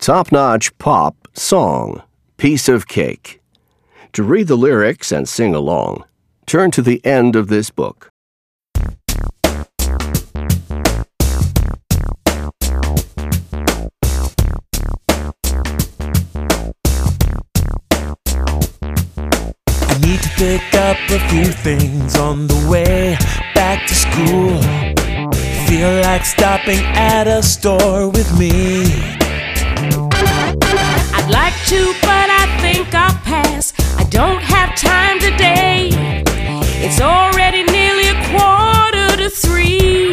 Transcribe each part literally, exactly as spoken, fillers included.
Top-notch pop song, Piece of Cake. To read the lyrics and sing along, turn to the end of this book. I need to pick up a few things on the way back to school. Feel like stopping at a store with me. I'd like to, but I think I'll pass. I don't have time today. It's already nearly a quarter to three.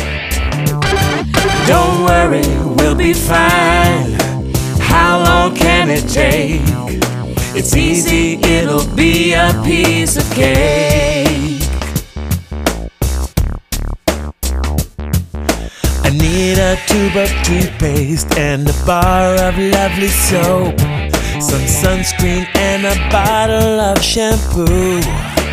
Don't worry, we'll be fine. How long can it take? It's easy, it'll be a piece of cake. I need a tube of toothpaste and a bar of lovely soap, some sunscreen and a bottle of shampoo.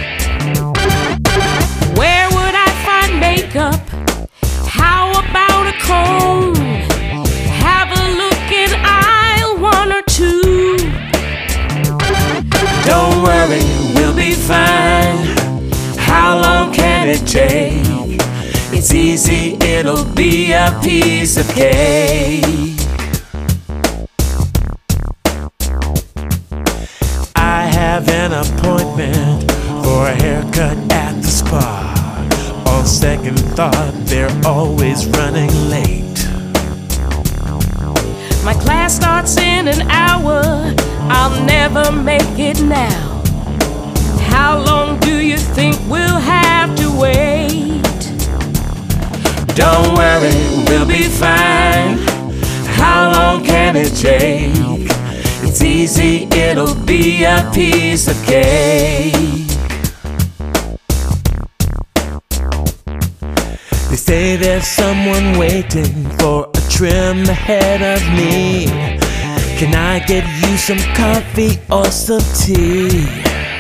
Where would I find makeup? How about a comb? Have a look in aisle one or two. Don't worry, we'll be fine. How long can it take? It's easy, it'll be a piece of cake. I have an appointment for a haircut at the spa. On second thought, they're always running late. My class starts in an hour. I'll never make it now. How long do you think we'll have to wait? Don't worry, we'll be fine. How long can it take? It's easy, it'll be a piece of cake. They say there's someone waiting for a trim ahead of me. Can I get you some coffee or some tea?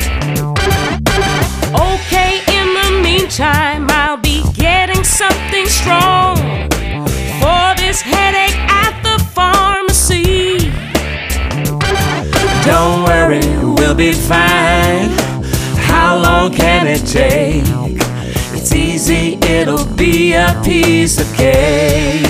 Okay, in the meantime, I'll be getting something strong for this headache at the pharmacy. Don't worry, we'll be fine. How long can it take? It's easy, it'll be a piece of cake.